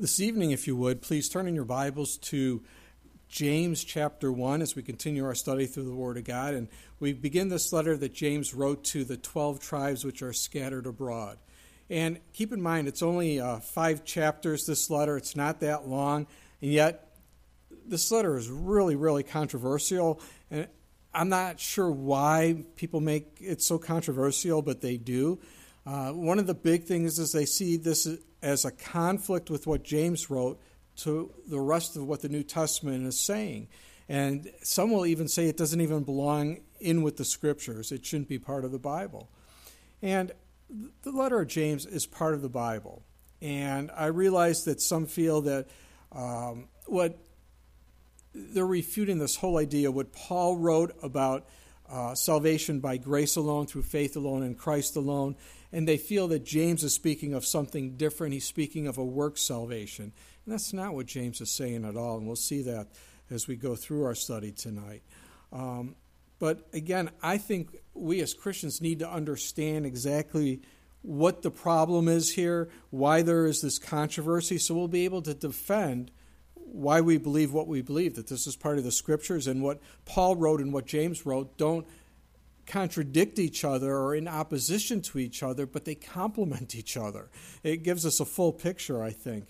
This evening, if you would, please turn in your Bibles to James chapter 1 as we continue our study through the Word of God. And we begin this letter that James wrote to the 12 tribes which are scattered abroad. And keep in mind, it's only 5 chapters, this letter. It's not that long. And yet, this letter is really, really controversial. And I'm not sure why people make it so controversial, but they do. One of the big things is they see this as a conflict with what James wrote to the rest of what the New Testament is saying. And some will even say it doesn't even belong in with the Scriptures. It shouldn't be part of the Bible. And the letter of James is part of the Bible. And I realize that some feel that what they're refuting this whole idea, what Paul wrote about salvation by grace alone, through faith alone, in Christ alone, and they feel that James is speaking of something different. He's speaking of a work salvation. And that's not what James is saying at all, and we'll see that as we go through our study tonight. But again, I think we as Christians need to understand exactly what the problem is here, why there is this controversy, so we'll be able to defend why we believe what we believe, that this is part of the Scriptures, and what Paul wrote and what James wrote don't contradict each other or in opposition to each other, but they complement each other. It gives us a full picture, I think,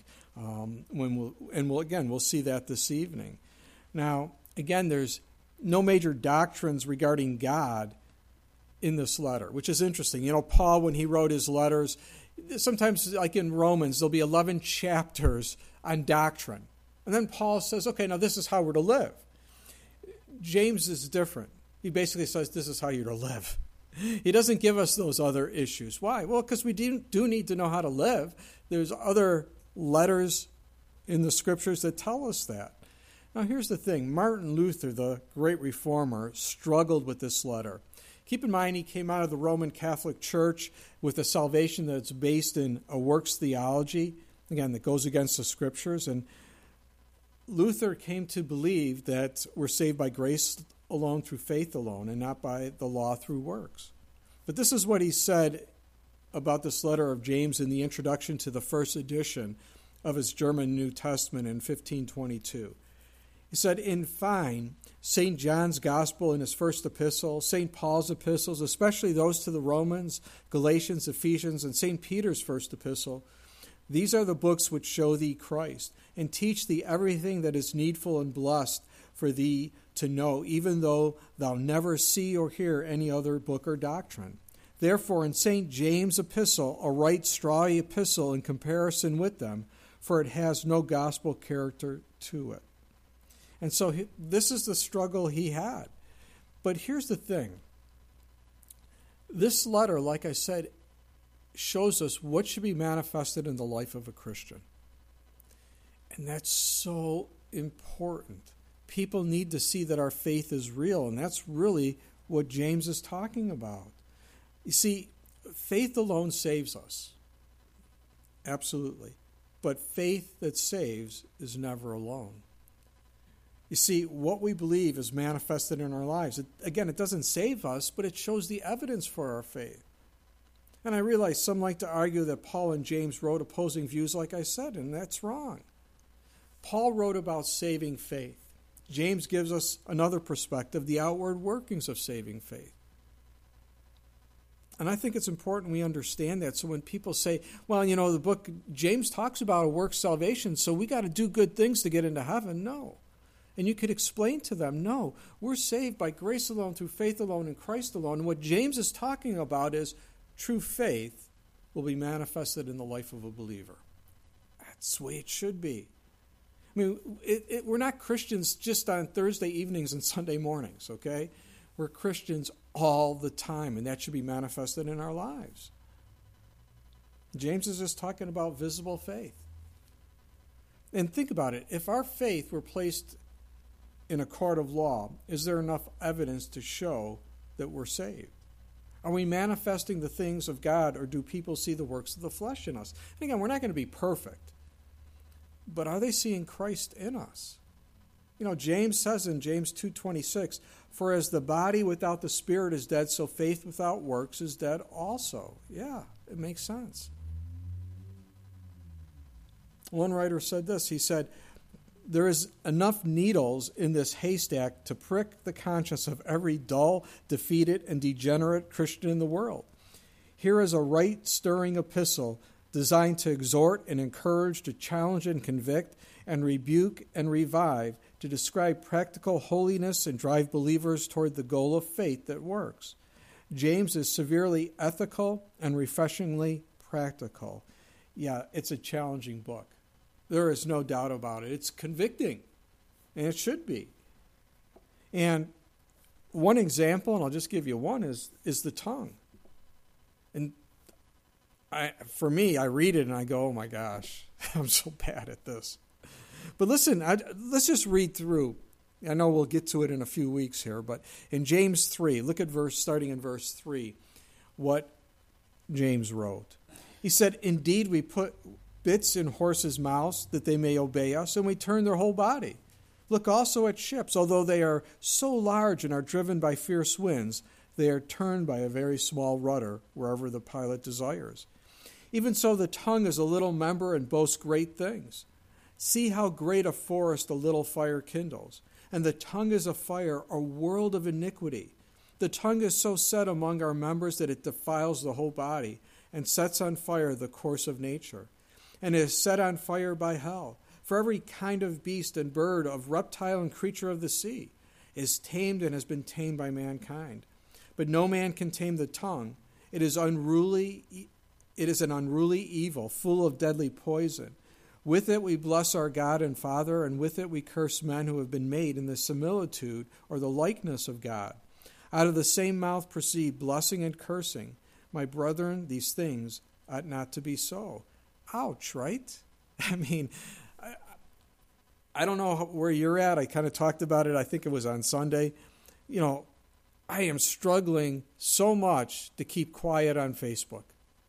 we'll see that this evening. Now, again, there's no major doctrines regarding God in this letter, which is interesting. You know, Paul, when he wrote his letters, sometimes like in Romans, there'll be 11 chapters on doctrine. And then Paul says, okay, now this is how we're to live. James is different. He basically says this is how you're to live. He doesn't give us those other issues. Why? Well, because we do need to know how to live. There's other letters in the Scriptures that tell us that. Now, here's the thing. Martin Luther, the great reformer, struggled with this letter. Keep in mind, he came out of the Roman Catholic Church with a salvation that's based in a works theology, again, that goes against the Scriptures. And Luther came to believe that we're saved by grace alone, through faith alone, and not by the law through works. But this is what he said about this letter of James in the introduction to the first edition of his German New Testament in 1522. He said, in fine, St. John's Gospel in his first epistle, St. Paul's epistles, especially those to the Romans, Galatians, Ephesians, and St. Peter's first epistle, these are the books which show thee Christ, and teach thee everything that is needful and blessed for thee to know, even though thou never see or hear any other book or doctrine. Therefore, in St. James' epistle, a right strawy epistle in comparison with them, for it has no gospel character to it. And so this is the struggle he had. But here's the thing. This letter, like I said, shows us what should be manifested in the life of a Christian. And that's so important. People need to see that our faith is real, and that's really what James is talking about. You see, faith alone saves us. Absolutely. But faith that saves is never alone. You see, what we believe is manifested in our lives. It doesn't save us, but it shows the evidence for our faith. And I realize some like to argue that Paul and James wrote opposing views, like I said, and that's wrong. Paul wrote about saving faith. James gives us another perspective, the outward workings of saving faith. And I think it's important we understand that. So when people say, well, you know, the book, James talks about a work salvation, so we got to do good things to get into heaven. No. And you could explain to them, no, we're saved by grace alone, through faith alone, in Christ alone. And what James is talking about is true faith will be manifested in the life of a believer. That's the way it should be. I mean, we're not Christians just on Thursday evenings and Sunday mornings, okay? We're Christians all the time, and that should be manifested in our lives. James is just talking about visible faith. And think about it. If our faith were placed in a court of law, is there enough evidence to show that we're saved? Are we manifesting the things of God, or do people see the works of the flesh in us? And again, we're not going to be perfect. But are they seeing Christ in us? You know, James says in James 2:26, for as the body without the spirit is dead, so faith without works is dead also. Yeah, it makes sense. One writer said this. He said, there is enough needles in this haystack to prick the conscience of every dull, defeated, and degenerate Christian in the world. Here is a right-stirring epistle designed to exhort and encourage, to challenge and convict, and rebuke and revive, to describe practical holiness and drive believers toward the goal of faith that works. James is severely ethical and refreshingly practical. Yeah, it's a challenging book. There is no doubt about it. It's convicting, and it should be. And one example, and I'll just give you one, is the tongue. And for me, I read it and I go, oh my gosh, I'm so bad at this. But listen, let's just read through. I know we'll get to it in a few weeks here, but in James 3, look at starting in verse 3, what James wrote. He said, indeed, we put bits in horses' mouths that they may obey us, and we turn their whole body. Look also at ships. Although they are so large and are driven by fierce winds, they are turned by a very small rudder wherever the pilot desires. Even so, the tongue is a little member and boasts great things. See how great a forest a little fire kindles. And the tongue is a fire, a world of iniquity. The tongue is so set among our members that it defiles the whole body and sets on fire the course of nature, and is set on fire by hell. For every kind of beast and bird, of reptile and creature of the sea, is tamed and has been tamed by mankind. But no man can tame the tongue. It is unruly. It is an unruly evil, full of deadly poison. With it we bless our God and Father, and with it we curse men who have been made in the similitude or the likeness of God. Out of the same mouth proceed blessing and cursing. My brethren, these things ought not to be so. Ouch, right? I mean, I don't know where you're at. I kind of talked about it. I think it was on Sunday. You know, I am struggling so much to keep quiet on Facebook.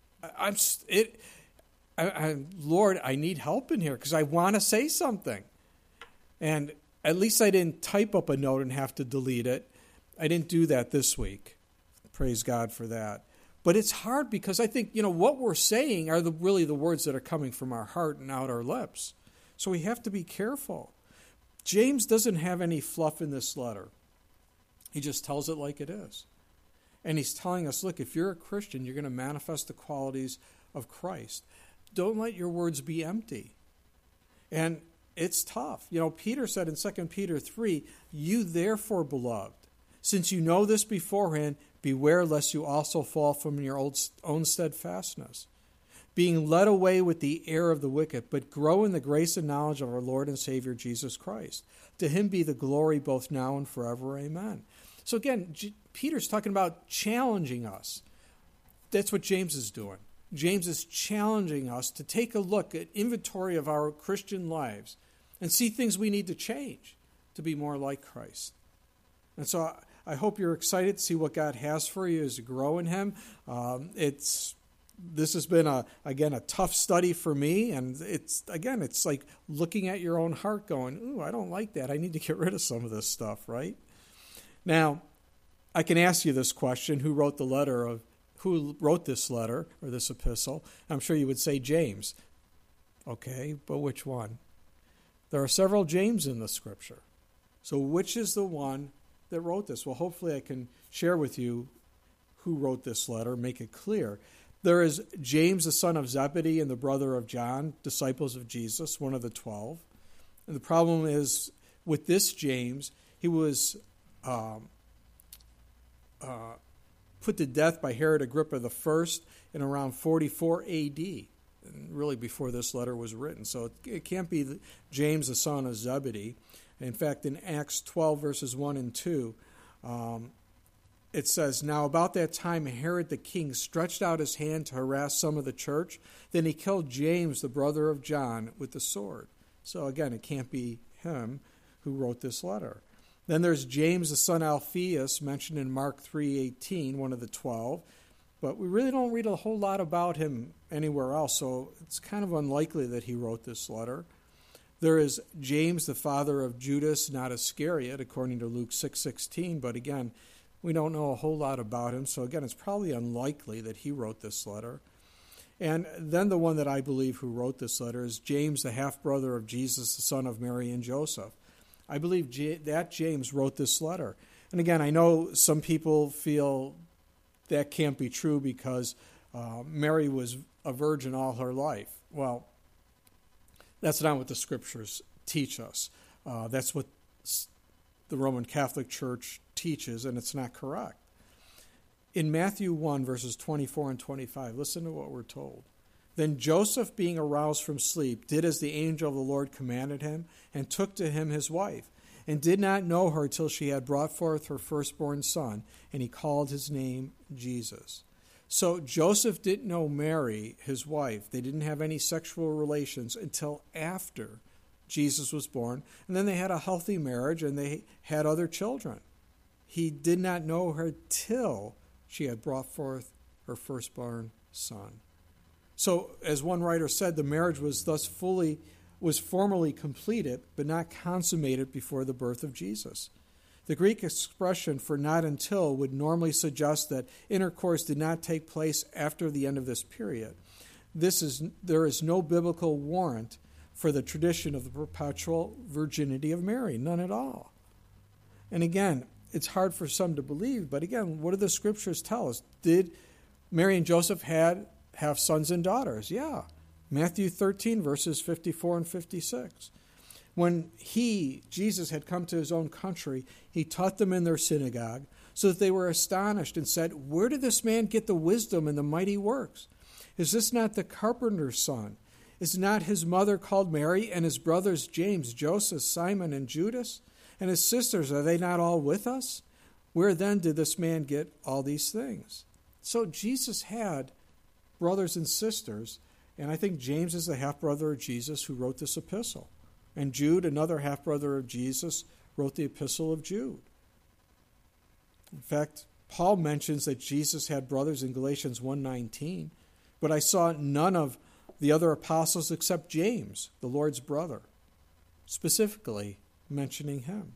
Lord, I need help in here because I want to say something. And at least I didn't type up a note and have to delete it. I didn't do that this week. Praise God for that. But it's hard because I think, what we're saying are really the words that are coming from our heart and out our lips. So we have to be careful. James doesn't have any fluff in this letter. He just tells it like it is. And he's telling us, look, if you're a Christian, you're going to manifest the qualities of Christ. Don't let your words be empty. And it's tough. Peter said in 2 Peter 3, you therefore, beloved, since you know this beforehand, beware lest you also fall from your own steadfastness, being led away with the error of the wicked, but grow in the grace and knowledge of our Lord and Savior Jesus Christ. To him be the glory both now and forever. Amen. So again, Peter's talking about challenging us. That's what James is doing. James is challenging us to take a look at inventory of our Christian lives and see things we need to change to be more like Christ. And so I hope you're excited to see what God has for you as you grow in him. This has been, a tough study for me, and it's like looking at your own heart going, ooh, I don't like that. I need to get rid of some of this stuff, right? Now, I can ask you this question, who wrote this letter or this epistle? I'm sure you would say James. Okay, but which one? There are several James in the scripture. So which is the one that wrote this? Well, hopefully I can share with you who wrote this letter, make it clear. There is James, the son of Zebedee and the brother of John, disciples of Jesus, one of the 12. And the problem is with this James, he was put to death by Herod Agrippa I in around 44 A.D., and really before this letter was written. So it can't be James, the son of Zebedee. In fact, in Acts 12, verses 1 and 2, it says, now about that time Herod the king stretched out his hand to harass some of the church. Then he killed James, the brother of John, with the sword. So again, it can't be him who wrote this letter. Then there's James, the son of Alphaeus, mentioned in Mark 3:18, one of the 12. But we really don't read a whole lot about him anywhere else, so it's kind of unlikely that he wrote this letter. There is James, the father of Judas, not Iscariot, according to Luke 6:16. But again, we don't know a whole lot about him, so again, it's probably unlikely that he wrote this letter. And then the one that I believe who wrote this letter is James, the half-brother of Jesus, the son of Mary and Joseph. I believe that James wrote this letter. And again, I know some people feel that can't be true because Mary was a virgin all her life. Well, that's not what the Scriptures teach us. That's what the Roman Catholic Church teaches, and it's not correct. In Matthew 1, verses 24 and 25, listen to what we're told. Then Joseph, being aroused from sleep, did as the angel of the Lord commanded him, and took to him his wife, and did not know her till she had brought forth her firstborn son, and he called his name Jesus. So Joseph didn't know Mary, his wife. They didn't have any sexual relations until after Jesus was born, and then they had a healthy marriage, and they had other children. He did not know her till she had brought forth her firstborn son. So, as one writer said, the marriage was thus formally completed, but not consummated before the birth of Jesus. The Greek expression for not until would normally suggest that intercourse did not take place after the end of this period. There is no biblical warrant for the tradition of the perpetual virginity of Mary, none at all. And again, it's hard for some to believe, but again, what do the Scriptures tell us? Did Mary and Joseph have sons and daughters? Yeah. Matthew 13, verses 54 and 56. When Jesus, had come to his own country, he taught them in their synagogue, so that they were astonished and said, "Where did this man get the wisdom and the mighty works? Is this not the carpenter's son? Is not his mother called Mary, and his brothers James, Joseph, Simon, and Judas? And his sisters, are they not all with us? Where then did this man get all these things?" So Jesus had brothers and sisters, and I think James is the half-brother of Jesus who wrote this epistle. And Jude, another half-brother of Jesus, wrote the epistle of Jude. In fact, Paul mentions that Jesus had brothers in Galatians 1:19, but I saw none of the other apostles except James, the Lord's brother, specifically mentioning him.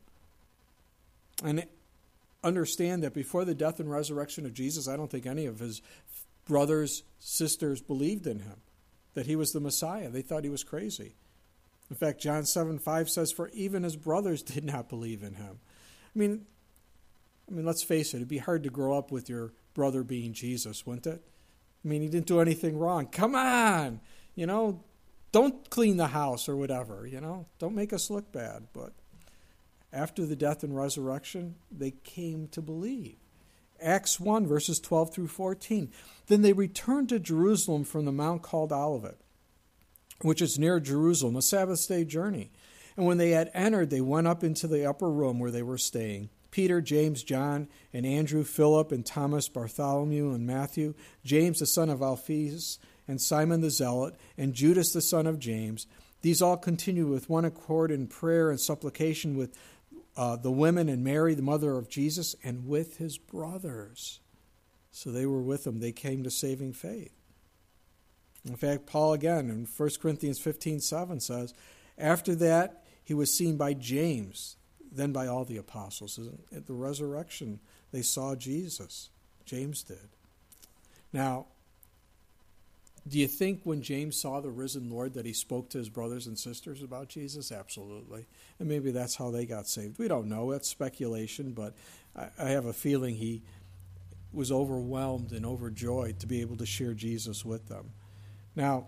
And understand that before the death and resurrection of Jesus, I don't think any of his brothers, sisters believed in him, that he was the Messiah. They thought he was crazy. In fact, John 7:5 says, "For even his brothers did not believe in him." I mean, let's face it, it'd be hard to grow up with your brother being Jesus, wouldn't it? I mean, he didn't do anything wrong. Come on, don't clean the house or whatever, Don't make us look bad. But after the death and resurrection, they came to believe. Acts 1, verses 12 through 14. Then they returned to Jerusalem from the mount called Olivet, which is near Jerusalem, a Sabbath day journey. And when they had entered, they went up into the upper room where they were staying. Peter, James, John, and Andrew, Philip, and Thomas, Bartholomew, and Matthew, James the son of Alphaeus, and Simon the Zealot, and Judas the son of James. These all continued with one accord in prayer and supplication with the women and Mary, the mother of Jesus, and with his brothers. So they were with him. They came to saving faith. In fact, Paul again in 1 Corinthians 15:7 says, after that he was seen by James, then by all the apostles. At the resurrection, they saw Jesus. James did. Now, do you think when James saw the risen Lord that he spoke to his brothers and sisters about Jesus? Absolutely. And maybe that's how they got saved. We don't know. That's speculation, but I have a feeling he was overwhelmed and overjoyed to be able to share Jesus with them. Now,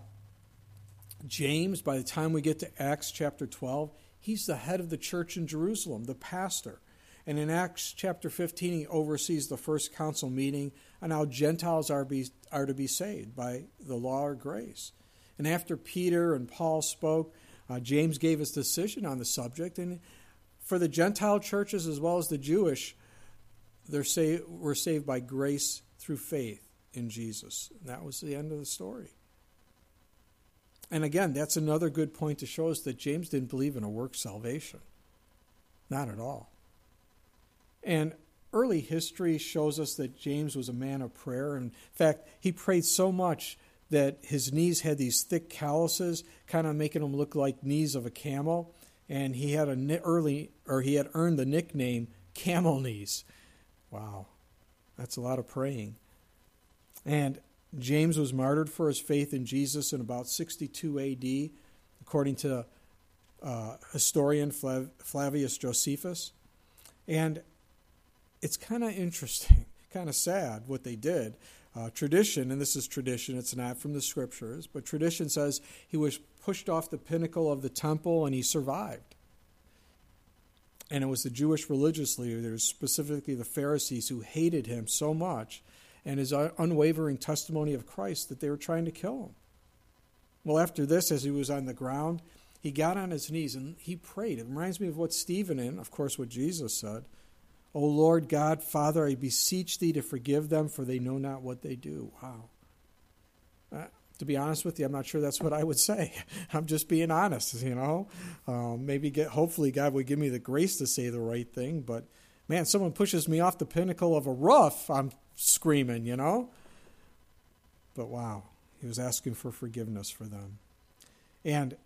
James, by the time we get to Acts chapter 12, he's the head of the church in Jerusalem, the pastor. And in Acts chapter 15, he oversees the first council meeting on how Gentiles are to be saved by the law or grace. And after Peter and Paul spoke, James gave his decision on the subject. And for the Gentile churches as well as the Jewish, we're saved by grace through faith in Jesus. And that was the end of the story. And again, that's another good point to show us that James didn't believe in a work salvation. Not at all. And early history shows us that James was a man of prayer. In fact, he prayed so much that his knees had these thick calluses, kind of making them look like knees of a camel. And he had earned the nickname Camel Knees. Wow, that's a lot of praying. And James was martyred for his faith in Jesus in about 62 A.D., according to historian Flavius Josephus. And it's kind of interesting, kind of sad what they did. Tradition, and this is tradition, it's not from the scriptures, but tradition says he was pushed off the pinnacle of the temple and he survived. And it was the Jewish religious leaders, specifically the Pharisees, who hated him so much and his unwavering testimony of Christ that they were trying to kill him. Well, after this, as he was on the ground, he got on his knees and he prayed. It reminds me of what Stephen and, of course, what Jesus said. O Lord God, Father, I beseech thee to forgive them, for they know not what they do. Wow. To be honest with you, I'm not sure that's what I would say. I'm just being honest, hopefully God would give me the grace to say the right thing. But, man, someone pushes me off the pinnacle of a roof, I'm screaming, But, wow, he was asking for forgiveness for them. And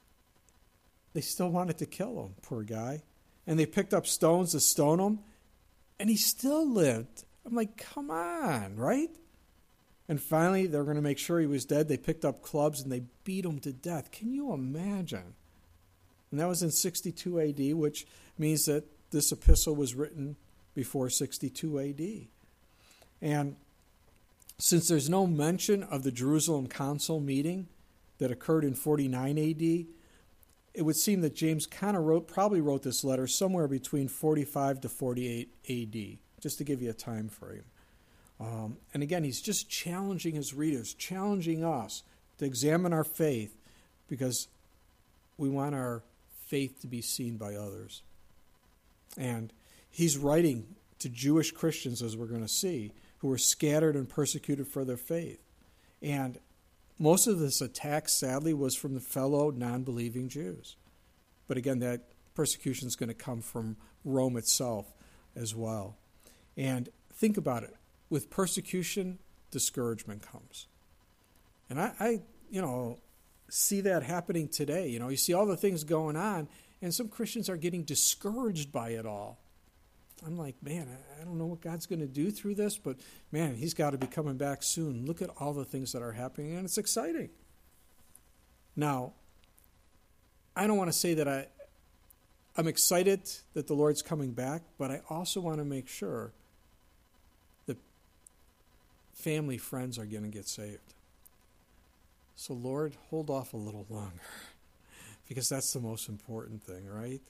they still wanted to kill him, poor guy. And they picked up stones to stone him. And he still lived. I'm like, come on, right? And finally, they're going to make sure he was dead. They picked up clubs and they beat him to death. Can you imagine? And that was in 62 A.D., which means that this epistle was written before 62 A.D. And since there's no mention of the Jerusalem Council meeting that occurred in 49 A.D., it would seem that James probably wrote this letter somewhere between 45 to 48 A.D., just to give you a time frame. And again, he's just challenging his readers, challenging us to examine our faith, because we want our faith to be seen by others. And he's writing to Jewish Christians, as we're going to see, who were scattered and persecuted for their faith. And most of this attack, sadly, was from the fellow non-believing Jews. But again, that persecution is going to come from Rome itself as well. And think about it. With persecution, discouragement comes. And I see that happening today. You see all the things going on, and some Christians are getting discouraged by it all. I'm like, man, I don't know what God's going to do through this, but man, he's got to be coming back soon. Look at all the things that are happening, and it's exciting. Now, I don't want to say that I'm excited that the Lord's coming back, but I also want to make sure that family, friends are going to get saved. So, Lord, hold off a little longer, because that's the most important thing, right?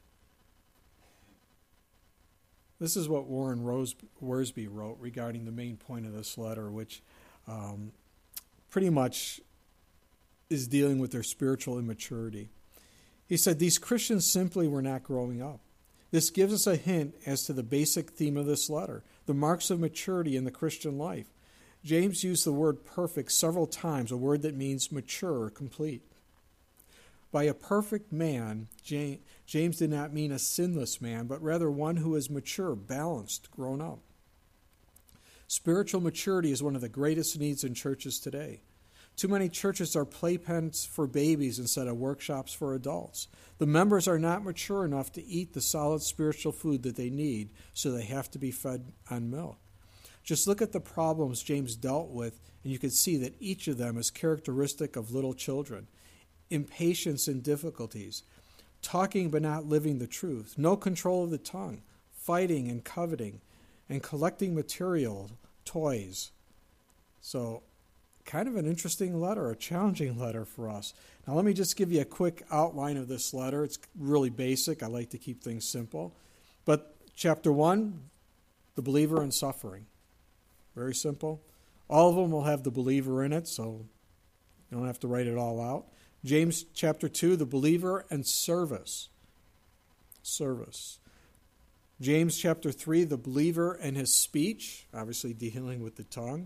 This is what Warren Wiersbe wrote regarding the main point of this letter, which pretty much is dealing with their spiritual immaturity. He said, these Christians simply were not growing up. This gives us a hint as to the basic theme of this letter, the marks of maturity in the Christian life. James used the word perfect several times, a word that means mature or complete. By a perfect man, James did not mean a sinless man, but rather one who is mature, balanced, grown up. Spiritual maturity is one of the greatest needs in churches today. Too many churches are playpens for babies instead of workshops for adults. The members are not mature enough to eat the solid spiritual food that they need, so they have to be fed on milk. Just look at the problems James dealt with, and you can see that each of them is characteristic of little children. Impatience and difficulties, talking but not living the truth, no control of the tongue, fighting and coveting, and collecting material, toys. So, kind of an interesting letter, a challenging letter for us. Now, let me just give you a quick outline of this letter. It's really basic. I like to keep things simple. But chapter 1, the believer and suffering. Very simple. All of them will have the believer in it, so you don't have to write it all out. James chapter 2, the believer and service. Service. James chapter 3, the believer and his speech, obviously dealing with the tongue.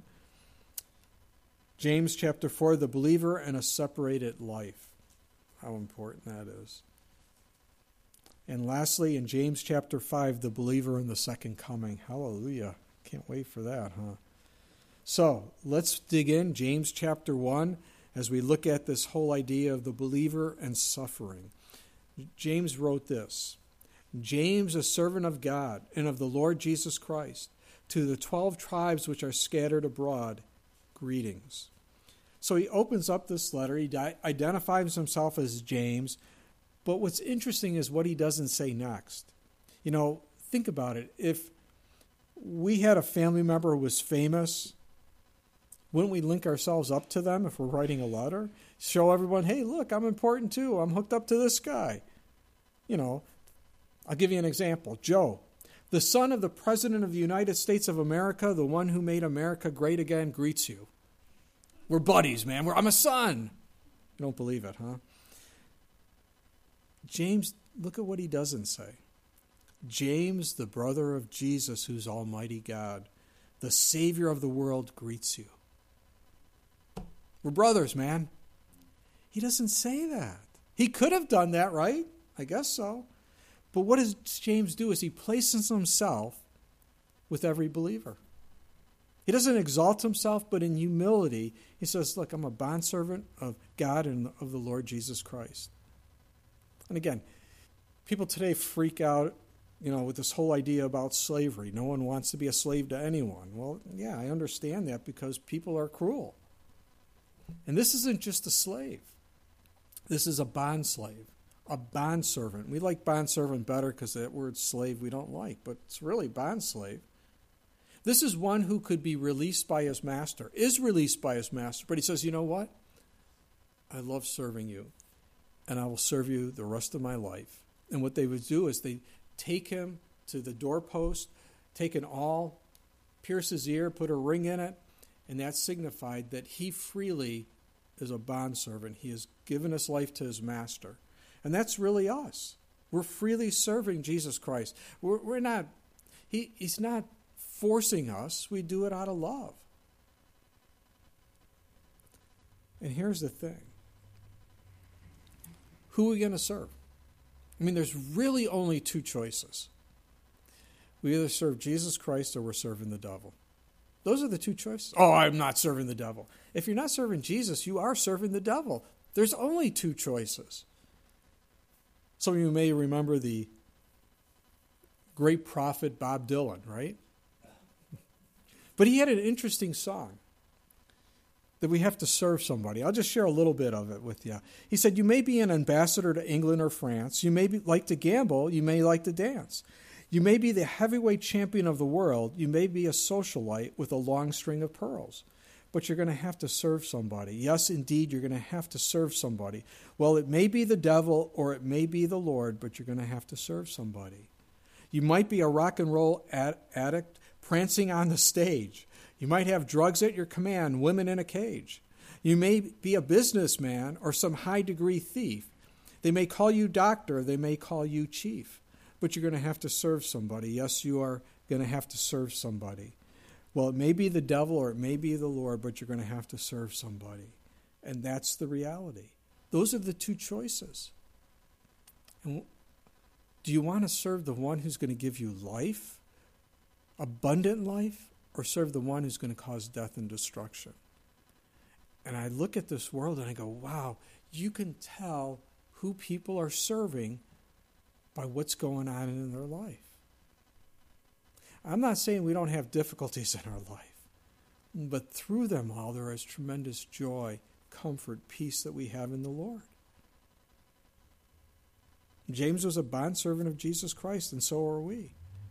James chapter 4, the believer and a separated life. How important that is. And lastly, in James chapter 5, the believer and the second coming. Hallelujah. Can't wait for that, huh? So, let's dig in. James chapter 1. As we look at this whole idea of the believer and suffering. James wrote this, James, a servant of God and of the Lord Jesus Christ, to the 12 tribes which are scattered abroad greetings. So he opens up this letter. He identifies himself as James. But what's interesting is what he doesn't say next. You know, think about it. If we had a family member who was famous, wouldn't we link ourselves up to them if we're writing a letter? Show everyone, hey, look, I'm important too. I'm hooked up to this guy. You know, I'll give you an example. Joe, the son of the President of the United States of America, the one who made America great again, greets you. We're buddies, man. I'm a son. You don't believe it, huh? James, look at what he doesn't say. James, the brother of Jesus, who's Almighty God, the Savior of the world, greets you. We're brothers, man. He doesn't say that. He could have done that, right? I guess so. But what does James do is he places himself with every believer. He doesn't exalt himself, but in humility, he says, look, I'm a bondservant of God and of the Lord Jesus Christ. And again, people today freak out, with this whole idea about slavery. No one wants to be a slave to anyone. Well, yeah, I understand that because people are cruel. And this isn't just a slave. This is a bondslave, a bondservant. We like bondservant better because that word slave we don't like, but it's really bondslave. This is one who could be released by his master, is released by his master, but he says, you know what? I love serving you, and I will serve you the rest of my life. And what they would do is they take him to the doorpost, take an awl, pierce his ear, put a ring in it, and that signified that he freely is a bondservant. He has given his life to his master. And that's really us. We're freely serving Jesus Christ. We're not, he's not forcing us. We do it out of love. And here's the thing. Who are we going to serve? I mean, there's really only two choices. We either serve Jesus Christ or we're serving the devil. Those are the two choices. Oh, I'm not serving the devil. If you're not serving Jesus, you are serving the devil. There's only two choices. Some of you may remember the great prophet Bob Dylan, right? But he had an interesting song that we have to serve somebody. I'll just share a little bit of it with you. He said, you may be an ambassador to England or France. You may like to gamble. You may like to dance. You may be the heavyweight champion of the world. You may be a socialite with a long string of pearls. But you're going to have to serve somebody. Yes, indeed, you're going to have to serve somebody. Well, it may be the devil or it may be the Lord, but you're going to have to serve somebody. You might be a rock and roll addict prancing on the stage. You might have drugs at your command, women in a cage. You may be a businessman or some high-degree thief. They may call you doctor. They may call you chief. But you're going to have to serve somebody. Yes, you are going to have to serve somebody. Well, it may be the devil or it may be the Lord, but you're going to have to serve somebody. And that's the reality. Those are the two choices. And do you want to serve the one who's going to give you life, abundant life, or serve the one who's going to cause death and destruction? And I look at this world and I go, wow, you can tell who people are serving by what's going on in their life. I'm not saying we don't have difficulties in our life, but through them all there is tremendous joy, comfort, peace that we have in the Lord. James was a bondservant of Jesus Christ, and so are we.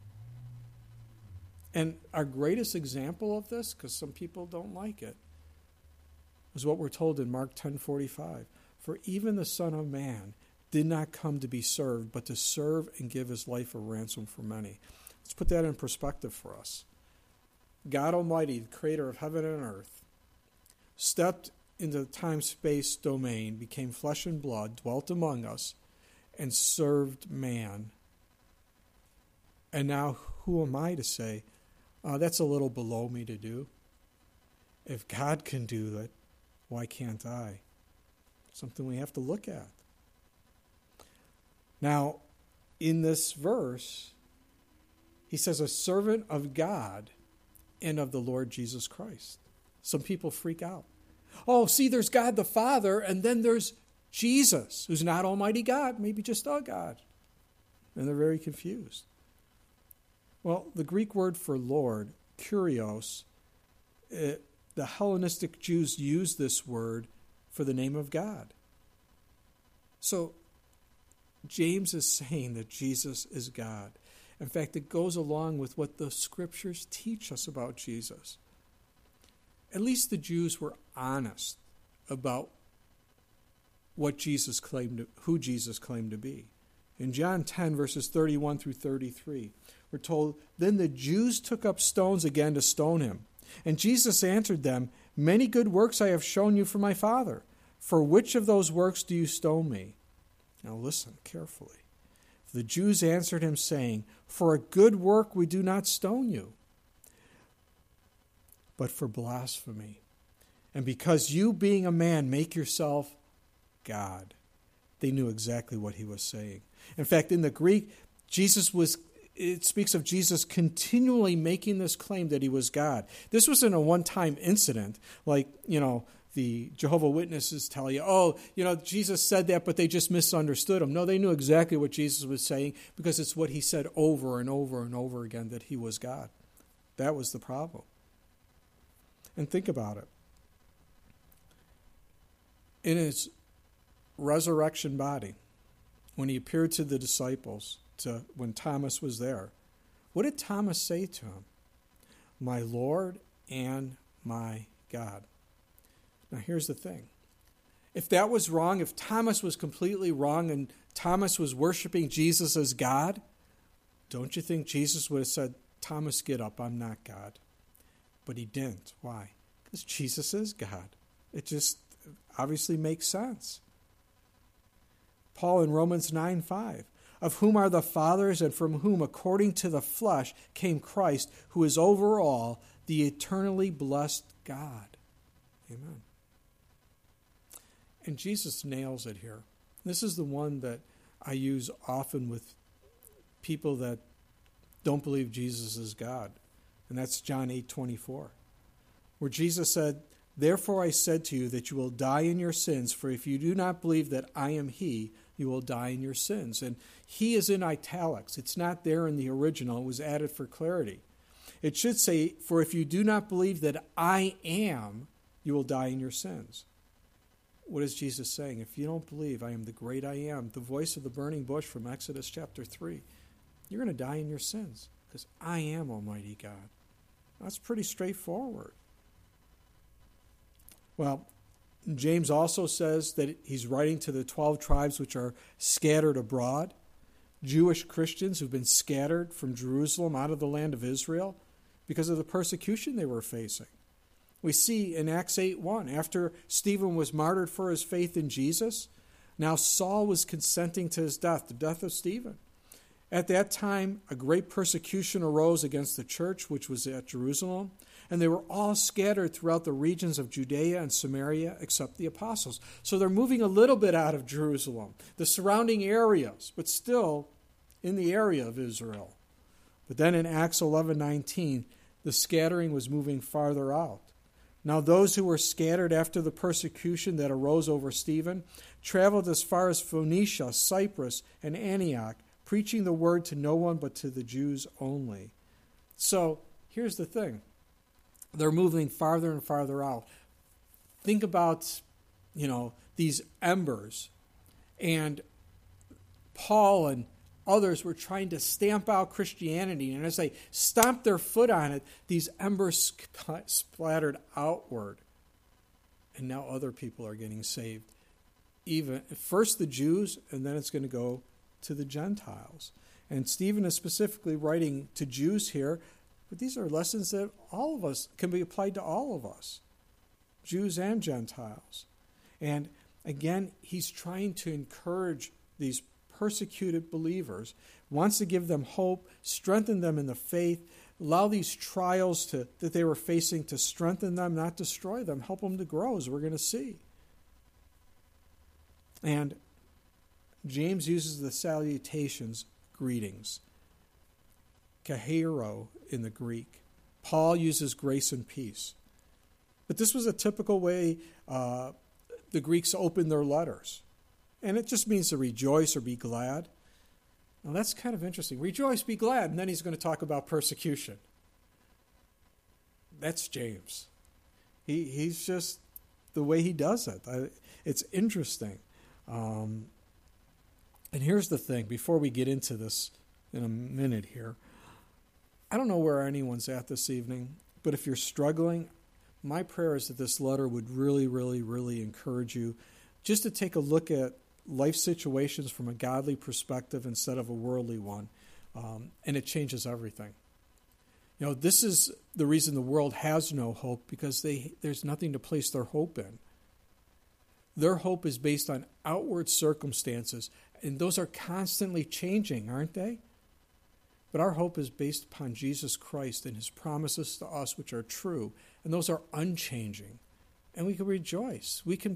And our greatest example of this, because some people don't like it, is what we're told in Mark 10:45. For even the Son of Man did not come to be served, but to serve and give his life a ransom for many. Let's put that in perspective for us. God Almighty, the creator of heaven and earth, stepped into the time-space domain, became flesh and blood, dwelt among us, and served man. And now who am I to say, that's a little below me to do? If God can do it, why can't I? Something we have to look at. Now, in this verse, he says, a servant of God and of the Lord Jesus Christ. Some people freak out. Oh, see, there's God the Father, and then there's Jesus, who's not Almighty God, maybe just a God. And they're very confused. Well, the Greek word for Lord, kurios, the Hellenistic Jews used this word for the name of God. So James is saying that Jesus is God. In fact, it goes along with what the scriptures teach us about Jesus. At least the Jews were honest about what Jesus claimed, who Jesus claimed to be. In John 10, verses 31 through 33, we're told, "Then the Jews took up stones again to stone him. And Jesus answered them, 'Many good works I have shown you from my Father. For which of those works do you stone me?' Now listen carefully. The Jews answered him, saying, 'For a good work we do not stone you, but for blasphemy. And because you, being a man, make yourself God.'" They knew exactly what he was saying. In fact, in the Greek, it speaks of Jesus continually making this claim that he was God. This wasn't a one-time incident, like, the Jehovah's Witnesses tell you, Jesus said that, but they just misunderstood him. No, they knew exactly what Jesus was saying because it's what he said over and over and over again, that he was God. That was the problem. And think about it. In his resurrection body, when he appeared to the disciples, when Thomas was there, what did Thomas say to him? "My Lord and my God." Now here's the thing. If that was wrong, if Thomas was completely wrong and Thomas was worshiping Jesus as God, don't you think Jesus would have said, "Thomas, get up, I'm not God"? But he didn't. Why? Because Jesus is God. It just obviously makes sense. Paul in Romans 9:5, "Of whom are the fathers, and from whom, according to the flesh, came Christ, who is over all, the eternally blessed God." Amen. And Jesus nails it here. This is the one that I use often with people that don't believe Jesus is God. And that's John 8:24, where Jesus said, "Therefore I said to you that you will die in your sins, for if you do not believe that I am he, you will die in your sins." And he is in italics. It's not there in the original. It was added for clarity. It should say, "For if you do not believe that I am, you will die in your sins." What is Jesus saying? If you don't believe I am the great I am, the voice of the burning bush from Exodus chapter 3, you're going to die in your sins because I am Almighty God. That's pretty straightforward. Well, James also says that he's writing to the 12 tribes which are scattered abroad, Jewish Christians who've been scattered from Jerusalem out of the land of Israel because of the persecution they were facing. We see in Acts 8:1, after Stephen was martyred for his faith in Jesus, now Saul was consenting to his death, the death of Stephen. At that time, a great persecution arose against the church, which was at Jerusalem, and they were all scattered throughout the regions of Judea and Samaria, except the apostles. So they're moving a little bit out of Jerusalem, the surrounding areas, but still in the area of Israel. But then in Acts 11:19, the scattering was moving farther out. Now those who were scattered after the persecution that arose over Stephen traveled as far as Phoenicia, Cyprus, and Antioch, preaching the word to no one but to the Jews only. So here's the thing. They're moving farther and farther out. Think about, these embers. And Paul and others were trying to stamp out Christianity. And as they stomped their foot on it, these embers splattered outward. And now other people are getting saved. Even first the Jews, and then it's going to go to the Gentiles. And Stephen is specifically writing to Jews here, but these are lessons that all of us can be applied to all of us, Jews and Gentiles. And again, he's trying to encourage these persecuted believers, wants to give them hope, strengthen them in the faith, allow these trials that they were facing to strengthen them, not destroy them, help them to grow, as we're going to see. And James uses the salutations, greetings, kahero in the Greek. Paul uses grace and peace. But this was a typical way the Greeks opened their letters. And it just means to rejoice or be glad. Now that's kind of interesting. Rejoice, be glad. And then he's going to talk about persecution. That's James. He's just the way he does it. It's interesting. And here's the thing, before we get into this in a minute here, I don't know where anyone's at this evening, but if you're struggling, my prayer is that this letter would really, really, really encourage you just to take a look at life situations from a godly perspective instead of a worldly one. And it changes everything. You know, this is the reason the world has no hope, because there's nothing to place their hope in. Their hope is based on outward circumstances, and those are constantly changing, aren't they? But our hope is based upon Jesus Christ and his promises to us, which are true, and those are unchanging. And we can rejoice. We can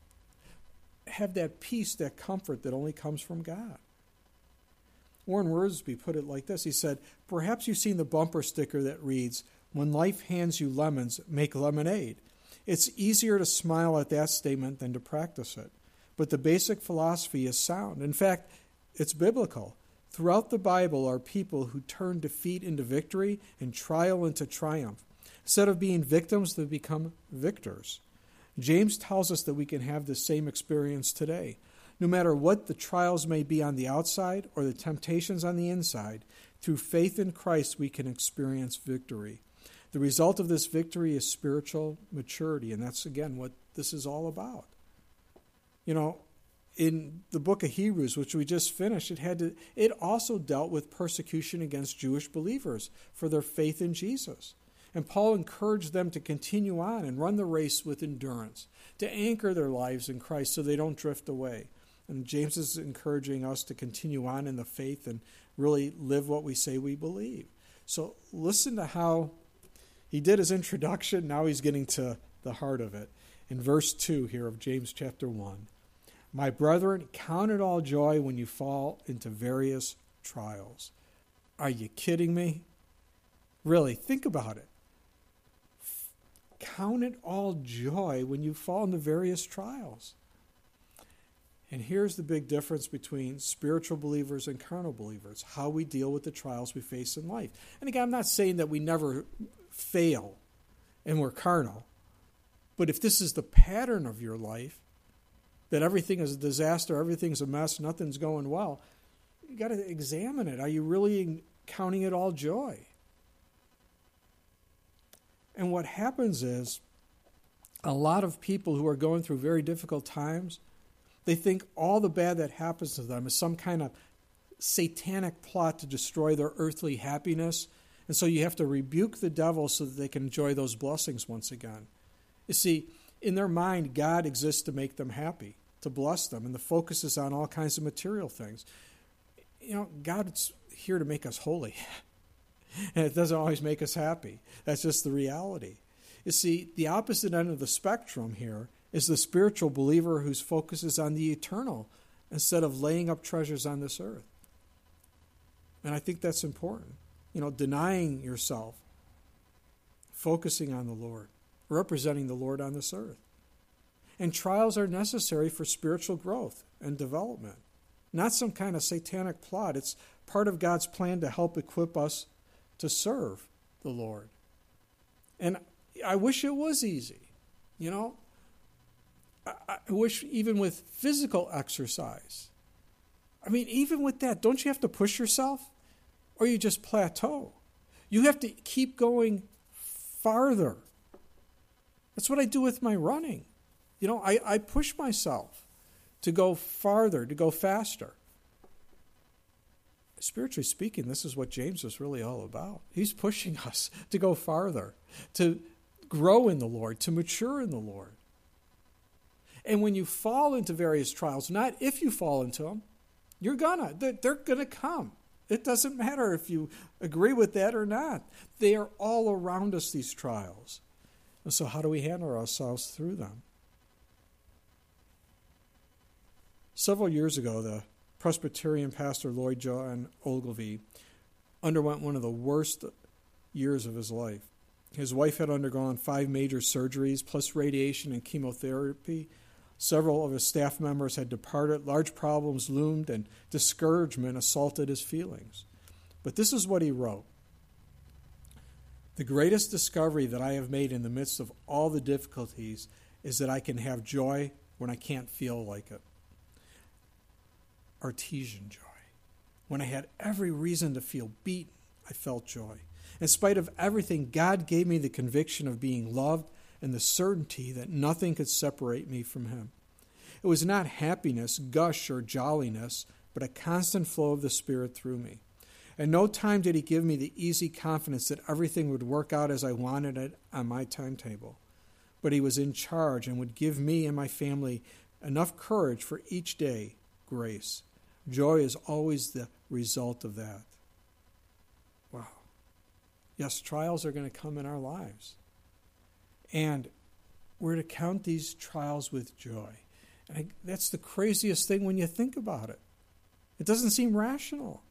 have that peace, that comfort that only comes from God. Warren Wiersbe put it like this. He said, "Perhaps you've seen the bumper sticker that reads, 'When life hands you lemons, make lemonade.' It's easier to smile at that statement than to practice it. But the basic philosophy is sound. In fact, it's biblical. Throughout the Bible are people who turn defeat into victory and trial into triumph. Instead of being victims, they become victors. James tells us that we can have the same experience today. No matter what the trials may be on the outside or the temptations on the inside, through faith in Christ we can experience victory. The result of this victory is spiritual maturity, and that's, again, what this is all about. You know, in the book of Hebrews, which we just finished, it also dealt with persecution against Jewish believers for their faith in Jesus. And Paul encouraged them to continue on and run the race with endurance, to anchor their lives in Christ so they don't drift away. And James is encouraging us to continue on in the faith and really live what we say we believe. So listen to how he did his introduction. Now he's getting to the heart of it. In verse 2 here of James chapter 1, "My brethren, count it all joy when you fall into various trials." Are you kidding me? Really, think about it. Count it all joy when you fall into various trials. And here's the big difference between spiritual believers and carnal believers, how we deal with the trials we face in life. And again, I'm not saying that we never fail and we're carnal. But if this is the pattern of your life, that everything is a disaster, everything's a mess, nothing's going well, you got to examine it. Are you really counting it all joy? And what happens is a lot of people who are going through very difficult times, they think all the bad that happens to them is some kind of satanic plot to destroy their earthly happiness. And so you have to rebuke the devil so that they can enjoy those blessings once again. You see, in their mind, God exists to make them happy, to bless them, and the focus is on all kinds of material things. You know, God's here to make us holy. And it doesn't always make us happy. That's just the reality. You see, the opposite end of the spectrum here is the spiritual believer whose focus is on the eternal instead of laying up treasures on this earth. And I think that's important. You know, denying yourself, focusing on the Lord, representing the Lord on this earth. And trials are necessary for spiritual growth and development. Not some kind of satanic plot. It's part of God's plan to help equip us to serve the Lord. And I wish it was easy. You know, I wish even with physical exercise. I mean, even with that, don't you have to push yourself? Or you just plateau? You have to keep going farther. That's what I do with my running. You know, I push myself to go farther, to go faster. Spiritually speaking, this is what James is really all about. He's pushing us to go farther, to grow in the Lord, to mature in the Lord. And when you fall into various trials, not if you fall into them, they're gonna come. It doesn't matter if you agree with that or not. They are all around us, these trials. And so how do we handle ourselves through them? Several years ago, the Presbyterian pastor Lloyd John Ogilvie underwent one of the worst years of his life. His wife had undergone 5 major surgeries, plus radiation and chemotherapy. Several of his staff members had departed. Large problems loomed, and discouragement assaulted his feelings. But this is what he wrote. The greatest discovery that I have made in the midst of all the difficulties is that I can have joy when I can't feel like it. Artesian joy. When I had every reason to feel beaten, I felt joy. In spite of everything, God gave me the conviction of being loved and the certainty that nothing could separate me from Him. It was not happiness, gush, or jolliness, but a constant flow of the Spirit through me. At no time did He give me the easy confidence that everything would work out as I wanted it on my timetable. But He was in charge and would give me and my family enough courage for each day, grace. Joy is always the result of that. Wow. Yes, trials are going to come in our lives. And we're to count these trials with joy. And that's the craziest thing when you think about it. It doesn't seem rational.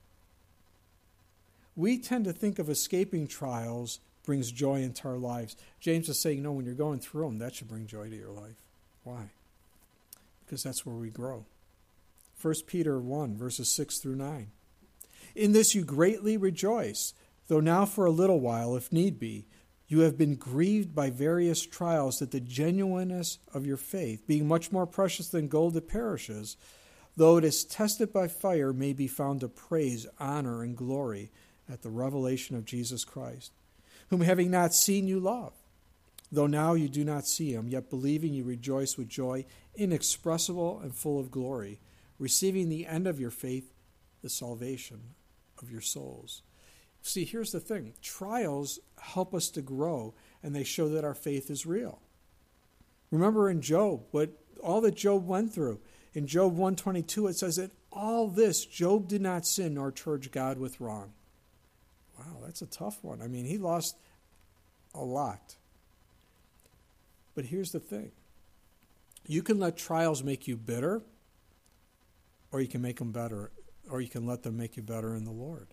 We tend to think of escaping trials brings joy into our lives. James is saying, no, when you're going through them, that should bring joy to your life. Why? Because that's where we grow. 1 Peter 1, verses 6 through 9. In this you greatly rejoice, though now for a little while, if need be, you have been grieved by various trials, that the genuineness of your faith, being much more precious than gold that perishes, though it is tested by fire, may be found to praise, honor, and glory at the revelation of Jesus Christ, whom having not seen you love. Though now you do not see Him, yet believing you rejoice with joy inexpressible and full of glory, receiving the end of your faith, the salvation of your souls. See, here's the thing. Trials help us to grow, and they show that our faith is real. Remember in Job, all that Job went through. In Job 1:22, it says that all this, Job did not sin nor charge God with wrong. Wow, that's a tough one. I mean, he lost a lot. But here's the thing. You can let trials make you bitter, or you can make them better, or you can let them make you better in the Lord.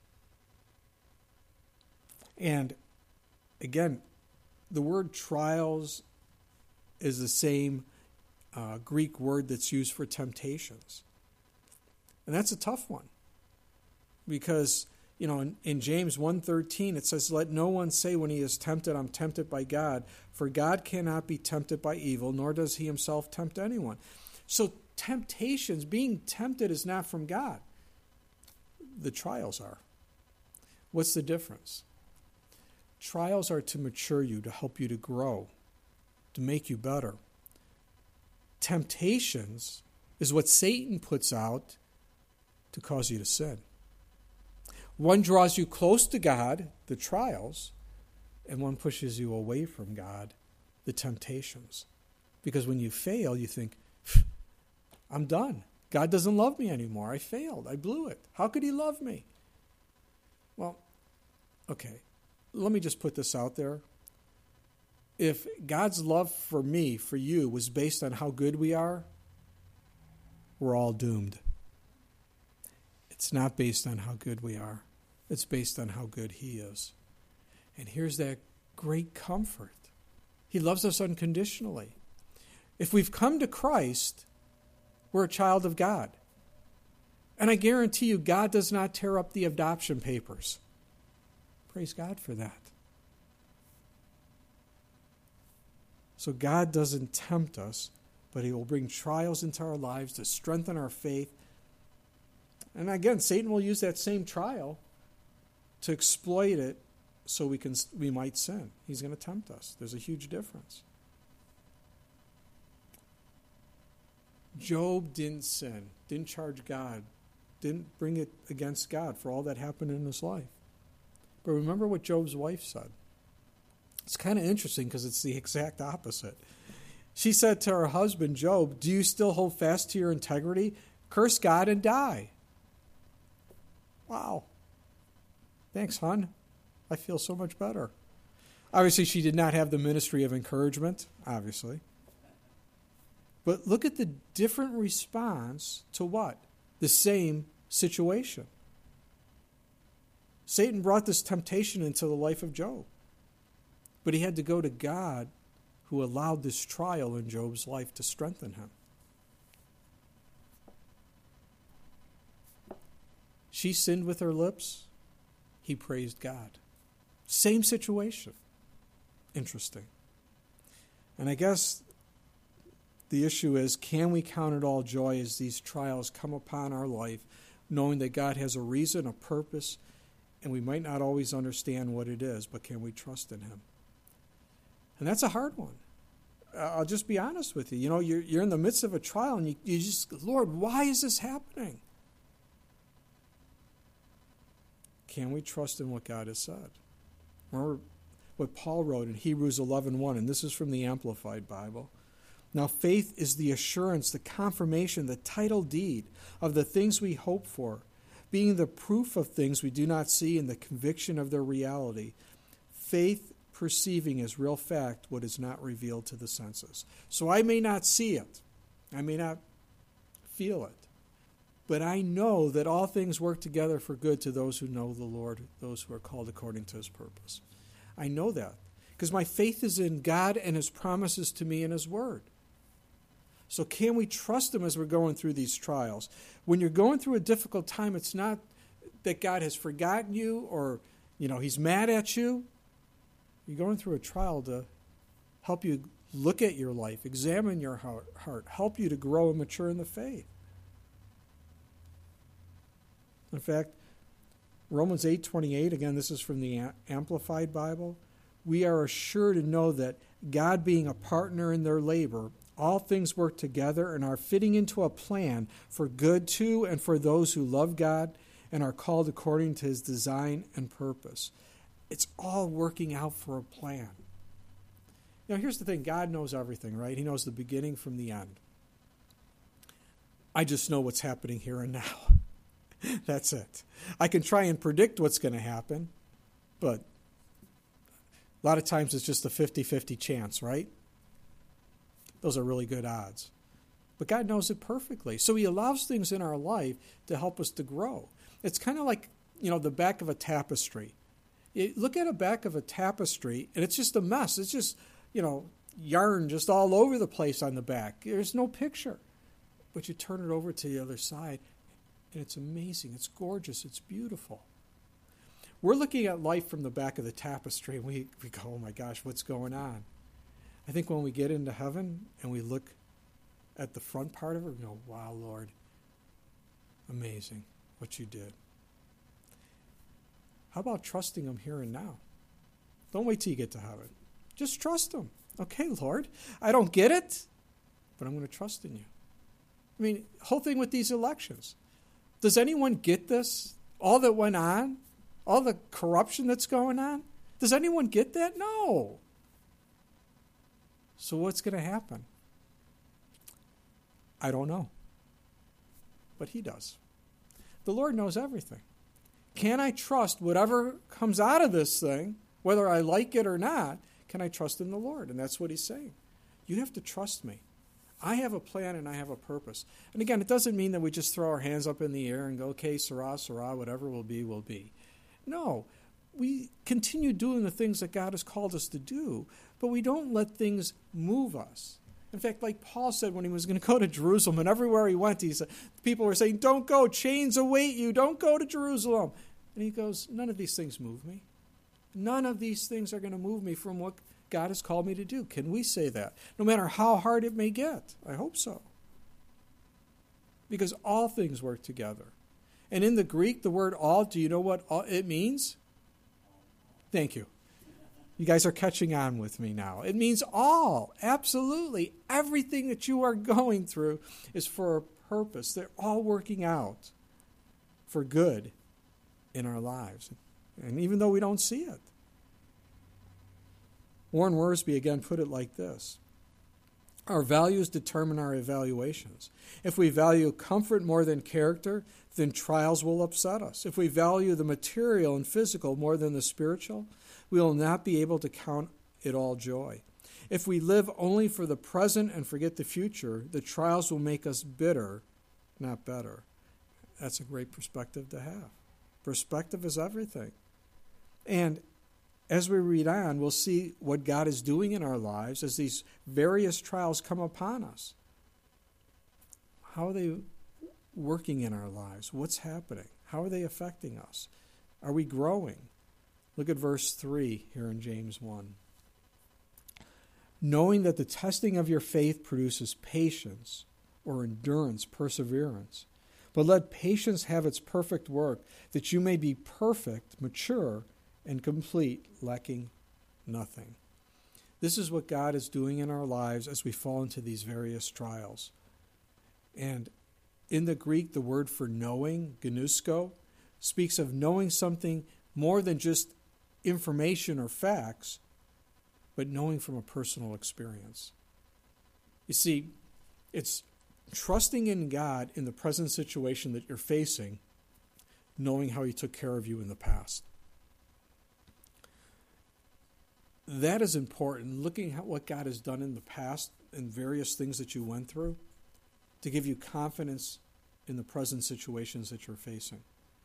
And again, the word trials is the same Greek word that's used for temptations. And that's a tough one. Because, in James 1:13, it says, let no one say when he is tempted, I'm tempted by God. For God cannot be tempted by evil, nor does He Himself tempt anyone. So temptations, being tempted is not from God. The trials are. What's the difference? Trials are to mature you, to help you to grow, to make you better. Temptations is what Satan puts out to cause you to sin. One draws you close to God, the trials, and one pushes you away from God, the temptations. Because when you fail, you think, I'm done. God doesn't love me anymore. I failed. I blew it. How could He love me? Well, okay. Let me just put this out there. If God's love for me, for you, was based on how good we are, we're all doomed. It's not based on how good we are. It's based on how good He is. And here's that great comfort. He loves us unconditionally. If we've come to Christ, we're a child of God. And I guarantee you, God does not tear up the adoption papers. Praise God for that. So God doesn't tempt us, but He will bring trials into our lives to strengthen our faith. And again, Satan will use that same trial to exploit it so we might sin. He's going to tempt us. There's a huge difference. Job didn't sin, didn't charge God, didn't bring it against God for all that happened in his life. But remember what Job's wife said. It's kind of interesting because it's the exact opposite. She said to her husband, Job, do you still hold fast to your integrity? Curse God and die. Wow. Thanks, hon. I feel so much better. Obviously, she did not have the ministry of encouragement, obviously. But look at the different response to what? The same situation. Satan brought this temptation into the life of Job. But he had to go to God, who allowed this trial in Job's life to strengthen him. She sinned with her lips. He praised God. Same situation. Interesting. And I guess the issue is, can we count it all joy as these trials come upon our life, knowing that God has a reason, a purpose, and we might not always understand what it is, but can we trust in him? And that's a hard one. I'll just be honest with you. You know, you're in the midst of a trial, and you just, Lord, why is this happening? Can we trust in what God has said? Remember what Paul wrote in Hebrews 11:1, and this is from the Amplified Bible. Now faith is the assurance, the confirmation, the title deed of the things we hope for, being the proof of things we do not see and the conviction of their reality. Faith perceiving as real fact what is not revealed to the senses. So I may not see it. I may not feel it. But I know that all things work together for good to those who know the Lord, those who are called according to his purpose. I know that because my faith is in God and his promises to me in his word. So can we trust him as we're going through these trials? When you're going through a difficult time, it's not that God has forgotten you or, he's mad at you. You're going through a trial to help you look at your life, examine your heart, help you to grow and mature in the faith. In fact, Romans 8:28, again, this is from the Amplified Bible. We are assured to know that God being a partner in their labor, all things work together and are fitting into a plan for good to and for those who love God and are called according to his design and purpose. It's all working out for a plan. Here's the thing. God knows everything, right? He knows the beginning from the end. I just know what's happening here and now. That's it. I can try and predict what's going to happen, but a lot of times it's just a 50-50 chance, right? Those are really good odds. But God knows it perfectly. So he allows things in our life to help us to grow. It's kind of like, the back of a tapestry. You look at a back of a tapestry, and it's just a mess. It's just, yarn just all over the place on the back. There's no picture. But you turn it over to the other side, and it's amazing. It's gorgeous. It's beautiful. We're looking at life from the back of the tapestry, and we go, oh my gosh, what's going on? I think when we get into heaven and we look at the front part of it, we go, wow, Lord, amazing what you did. How about trusting him here and now? Don't wait till you get to heaven. Just trust him. Okay, Lord, I don't get it, but I'm going to trust in you. I mean, whole thing with these elections. Does anyone get this? All that went on? All the corruption that's going on? Does anyone get that? No. So what's going to happen? I don't know. But he does. The Lord knows everything. Can I trust whatever comes out of this thing, whether I like it or not, can I trust in the Lord? And that's what he's saying. You have to trust me. I have a plan and I have a purpose. And again, it doesn't mean that we just throw our hands up in the air and go, okay, Sarah, whatever will be, will be. No, we continue doing the things that God has called us to do, but we don't let things move us. In fact, like Paul said when he was going to go to Jerusalem, and everywhere he went, people were saying, don't go, chains await you, don't go to Jerusalem. And he goes, none of these things move me. None of these things are going to move me from what God has called me to do. Can we say that? No matter how hard it may get. I hope so. Because all things work together. And in the Greek, the word all, do you know what all, it means? Thank you. You guys are catching on with me now. It means all. Absolutely. Everything that you are going through is for a purpose. They're all working out for good in our lives. And even though we don't see it. Warren Wiersbe again put it like this. Our values determine our evaluations. If we value comfort more than character, then trials will upset us. If we value the material and physical more than the spiritual, we will not be able to count it all joy. If we live only for the present and forget the future, the trials will make us bitter, not better. That's a great perspective to have. Perspective is everything. And as we read on, we'll see what God is doing in our lives as these various trials come upon us. How are they working in our lives? What's happening? How are they affecting us? Are we growing? Look at verse 3 here in James 1. Knowing that the testing of your faith produces patience or endurance, perseverance. But let patience have its perfect work, that you may be perfect, mature, and complete, lacking nothing. This is what God is doing in our lives as we fall into these various trials. And in the Greek, the word for knowing, gnosko, speaks of knowing something more than just information or facts, but knowing from a personal experience. You see, it's trusting in God in the present situation that you're facing, knowing how He took care of you in the past. That is important, looking at what God has done in the past and various things that you went through, to give you confidence in the present situations that you're facing.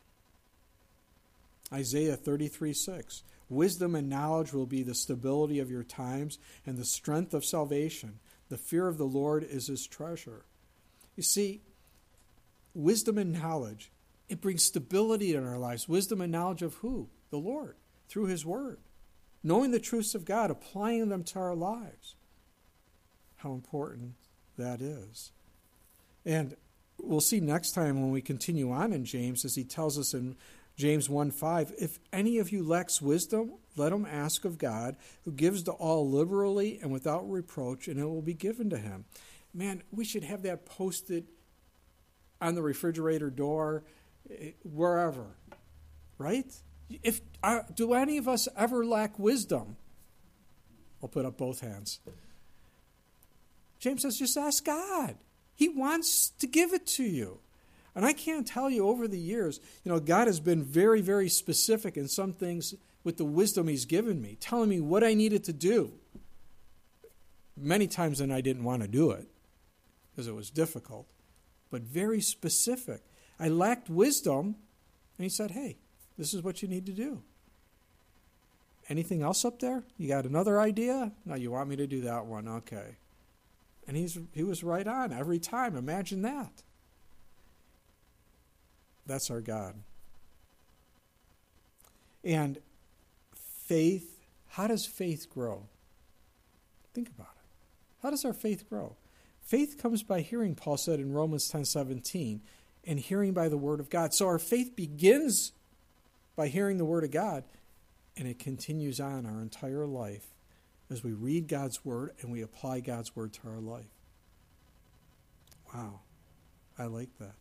Isaiah 33:6. Wisdom and knowledge will be the stability of your times and the strength of salvation. The fear of the Lord is His treasure. You see, wisdom and knowledge, it brings stability in our lives. Wisdom and knowledge of who? The Lord, through His Word. Knowing the truths of God, applying them to our lives. How important that is. And we'll see next time when we continue on in James, as he tells us in James 1:5, if any of you lacks wisdom, let him ask of God, who gives to all liberally and without reproach, and it will be given to him. Man, we should have that posted on the refrigerator door, wherever, right? Do any of us ever lack wisdom? I'll put up both hands. James says, just ask God. He wants to give it to you. And I can't tell you, over the years, God has been very, very specific in some things with the wisdom He's given me, telling me what I needed to do. Many times then I didn't want to do it because it was difficult, but very specific. I lacked wisdom, and He said, hey, this is what you need to do. Anything else up there? You got another idea? No, you want me to do that one? Okay. And he was right on every time. Imagine that. That's our God. And faith, how does faith grow? Think about it. How does our faith grow? Faith comes by hearing, Paul said in Romans 10:17, and hearing by the Word of God. So our faith begins by hearing the Word of God, and it continues on our entire life as we read God's Word and we apply God's Word to our life. Wow, I like that.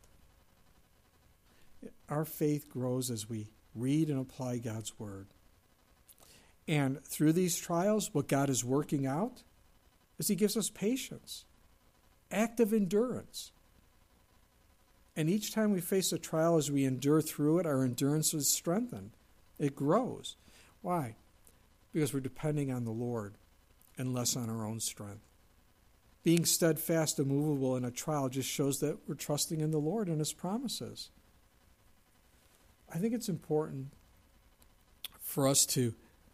Our faith grows as we read and apply God's Word. And through these trials, what God is working out is He gives us patience, active endurance. And each time we face a trial, as we endure through it, our endurance is strengthened. It grows. Why? Because we're depending on the Lord and less on our own strength. Being steadfast and immovable in a trial just shows that we're trusting in the Lord and His promises. I think it's important for us to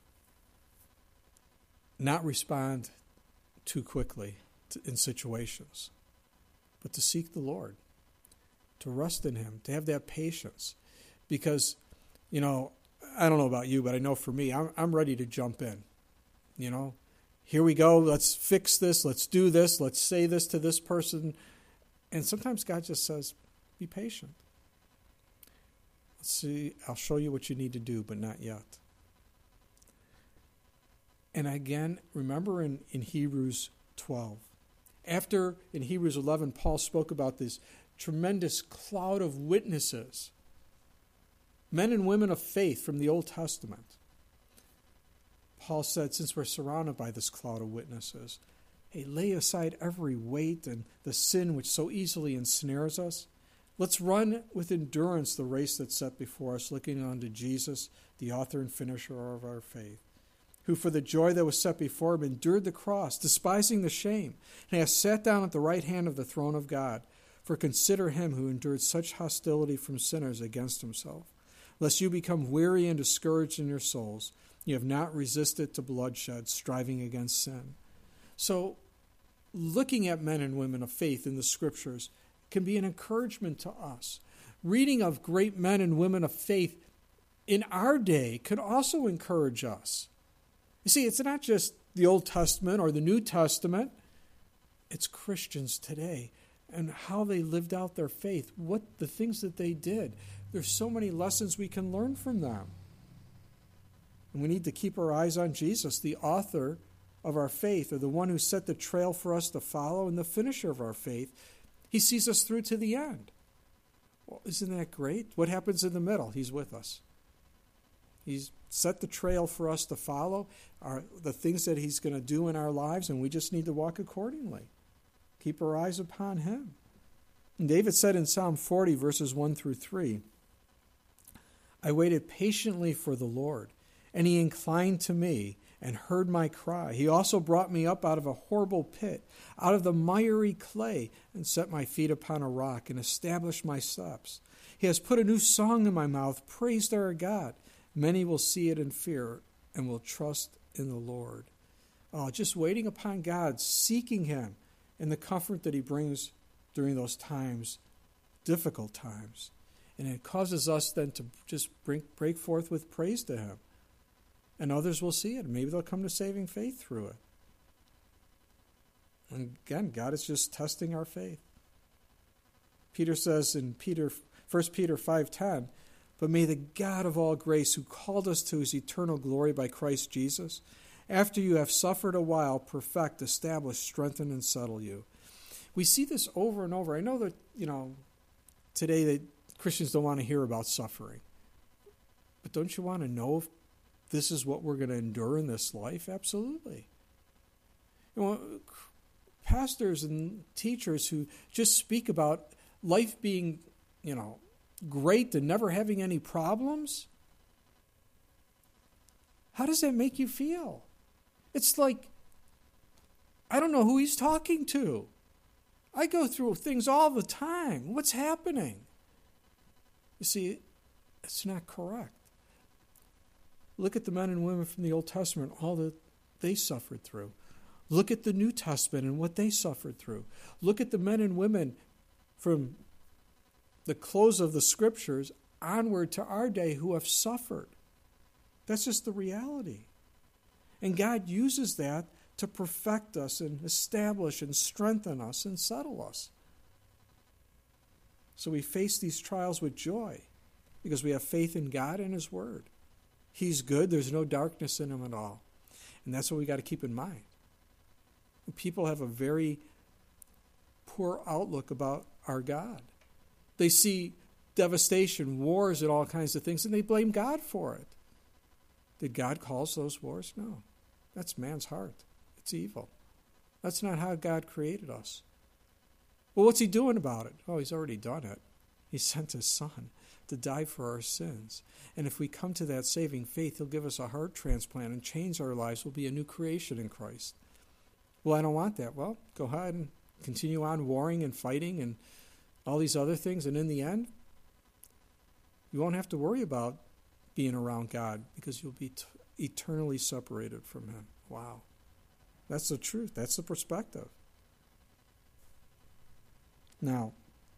not respond too quickly in situations, but to seek the Lord, to rest in Him, to have that patience. Because, I don't know about you, but I know for me, I'm ready to jump in. Here we go, let's fix this, let's do this, let's say this to this person. And sometimes God just says, be patient. Let's see, I'll show you what you need to do, but not yet. And again, remember in Hebrews 12. After, in Hebrews 11, Paul spoke about this tremendous cloud of witnesses, men and women of faith from the Old Testament. Paul said, since we're surrounded by this cloud of witnesses, hey, lay aside every weight and the sin which so easily ensnares us. Let's run with endurance the race that's set before us, looking unto Jesus, the author and finisher of our faith, who for the joy that was set before Him endured the cross, despising the shame, and has sat down at the right hand of the throne of God. For consider Him who endured such hostility from sinners against Himself, lest you become weary and discouraged in your souls. You have not resisted to bloodshed, striving against sin. So, looking at men and women of faith in the Scriptures can be an encouragement to us. Reading of great men and women of faith in our day could also encourage us. You see, it's not just the Old Testament or the New Testament. It's Christians today and how they lived out their faith, what the things that they did. There's so many lessons we can learn from them. And we need to keep our eyes on Jesus, the author of our faith, or the one who set the trail for us to follow and the finisher of our faith. He sees us through to the end. Well, isn't that great? What happens in the middle? He's with us. He's set the trail for us to follow, the things that he's going to do in our lives, and we just need to walk accordingly. Keep our eyes upon him. And David said in Psalm 40, verses 1 through 3, I waited patiently for the Lord, and he inclined to me and heard my cry. He also brought me up out of a horrible pit, out of the miry clay, and set my feet upon a rock and established my steps. He has put a new song in my mouth, praise to our God. Many will see it in fear and will trust in the Lord. Oh, just waiting upon God, seeking him and the comfort that he brings during those times, difficult times. And it causes us then to just break forth with praise to him. And others will see it. Maybe they'll come to saving faith through it. And again, God is just testing our faith. Peter says in 1 Peter 5:10, but may the God of all grace, who called us to his eternal glory by Christ Jesus, after you have suffered a while, perfect, establish, strengthen, and settle you. We see this over and over. I know that, today that Christians don't want to hear about suffering. But don't you want to know if this is what we're going to endure in this life? Absolutely. Pastors and teachers who just speak about life being, great and never having any problems, how does that make you feel? It's like, I don't know who he's talking to. I go through things all the time. What's happening? You see, it's not correct. Look at the men and women from the Old Testament, all that they suffered through. Look at the New Testament and what they suffered through. Look at the men and women from the close of the Scriptures onward to our day who have suffered. That's just the reality. And God uses that to perfect us and establish and strengthen us and settle us. So we face these trials with joy because we have faith in God and his word. He's good. There's no darkness in him at all. And that's what we got to keep in mind. People have a very poor outlook about our God. They see devastation, wars, and all kinds of things, and they blame God for it. Did God cause those wars? No. That's man's heart. It's evil. That's not how God created us. Well, what's he doing about it? Oh, he's already done it. He sent his son to die for our sins. And if we come to that saving faith, he'll give us a heart transplant and change our lives. We'll be a new creation in Christ. Well, I don't want that. Well, go ahead and continue on warring and fighting and all these other things. And in the end, you won't have to worry about being around God because you'll be eternally separated from him. Wow. That's the truth. That's the perspective. Now,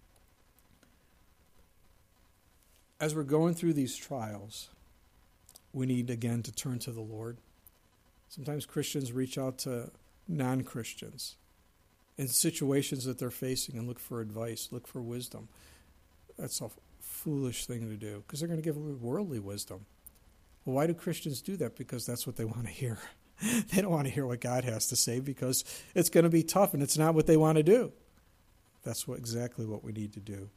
as we're going through these trials, we need again to turn to the Lord. Sometimes Christians reach out to non-Christians in situations that they're facing and look for advice, look for wisdom. That's a foolish thing to do because they're going to give worldly wisdom. Well, why do Christians do that? Because that's what they want to hear. They don't want to hear what God has to say because it's going to be tough and it's not what they want to do. That's exactly what we need to do.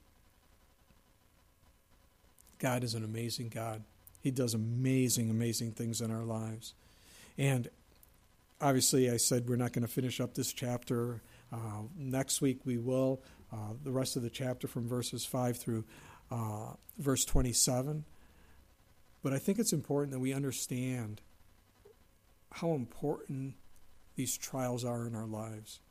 God is an amazing God. He does amazing, amazing things in our lives. And obviously, I said we're not going to finish up this chapter. Next week we will. The rest of the chapter from verses 5 through verse 27. But I think it's important that we understand how important these trials are in our lives.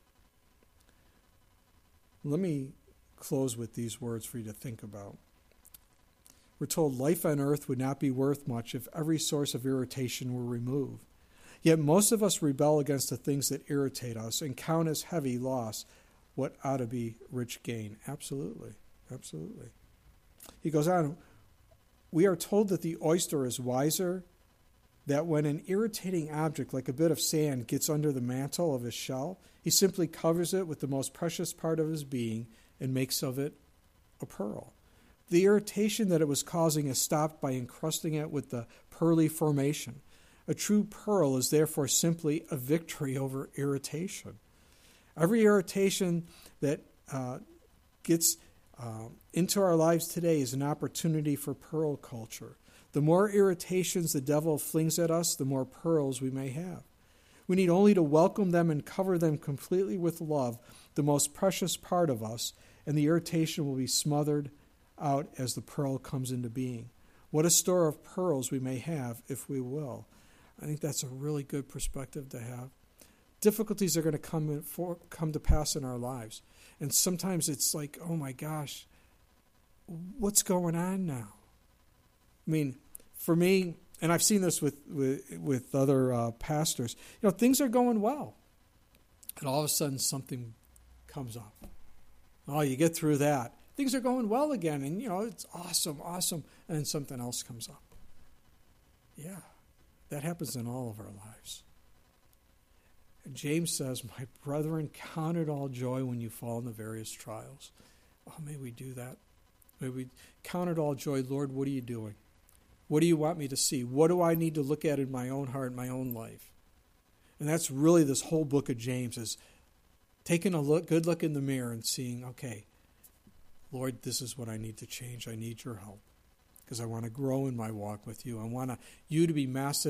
Let me close with these words for you to think about. We're told life on earth would not be worth much if every source of irritation were removed. Yet most of us rebel against the things that irritate us and count as heavy loss what ought to be rich gain. Absolutely. Absolutely. He goes on, we are told that the oyster is wiser, that when an irritating object like a bit of sand gets under the mantle of his shell, he simply covers it with the most precious part of his being and makes of it a pearl. The irritation that it was causing is stopped by encrusting it with the pearly formation. A true pearl is therefore simply a victory over irritation. Every irritation that gets into our lives today is an opportunity for pearl culture. The more irritations the devil flings at us, the more pearls we may have. We need only to welcome them and cover them completely with love, the most precious part of us, and the irritation will be smothered out as the pearl comes into being. What a store of pearls we may have if we will. I think that's a really good perspective to have. Difficulties are going to come to pass in our lives. And sometimes it's like, oh my gosh, what's going on now? I mean, for me, and I've seen this with other pastors, things are going well. And all of a sudden something comes up. Oh, you get through that. Things are going well again, and, it's awesome. And then something else comes up. Yeah, that happens in all of our lives. And James says, my brethren, count it all joy when you fall in the various trials. Oh, may we do that. May we count it all joy. Lord, what are you doing? What do you want me to see? What do I need to look at in my own heart, my own life? And that's really this whole book of James, is taking a good look in the mirror and seeing, okay, Lord, this is what I need to change. I need your help because I want to grow in my walk with you. I want you to be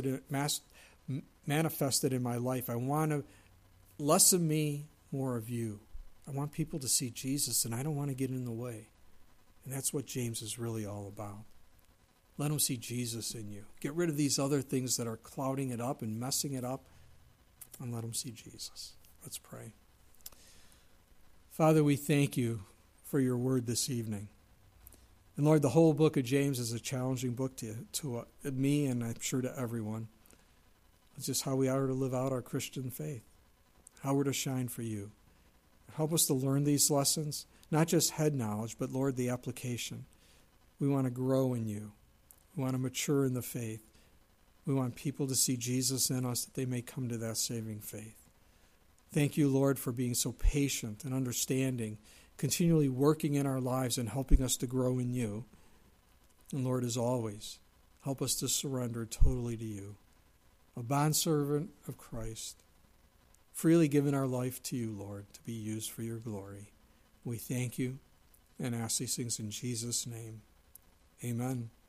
manifested in my life. I want to less of me, more of you. I want people to see Jesus, and I don't want to get in the way. And that's what James is really all about. Let them see Jesus in you. Get rid of these other things that are clouding it up and messing it up, and let them see Jesus. Let's pray. Father, we thank you for your word this evening. And Lord, the whole book of James is a challenging book to me, and I'm sure to everyone. It's just how we are to live out our Christian faith, how we're to shine for you. Help us to learn these lessons, not just head knowledge, but Lord, the application. We want to grow in you. We want to mature in the faith. We want people to see Jesus in us, that they may come to that saving faith. Thank you, Lord, for being so patient and understanding, continually working in our lives and helping us to grow in you. And Lord, as always, help us to surrender totally to you, a bondservant of Christ, freely giving our life to you, Lord, to be used for your glory. We thank you and ask these things in Jesus' name. Amen.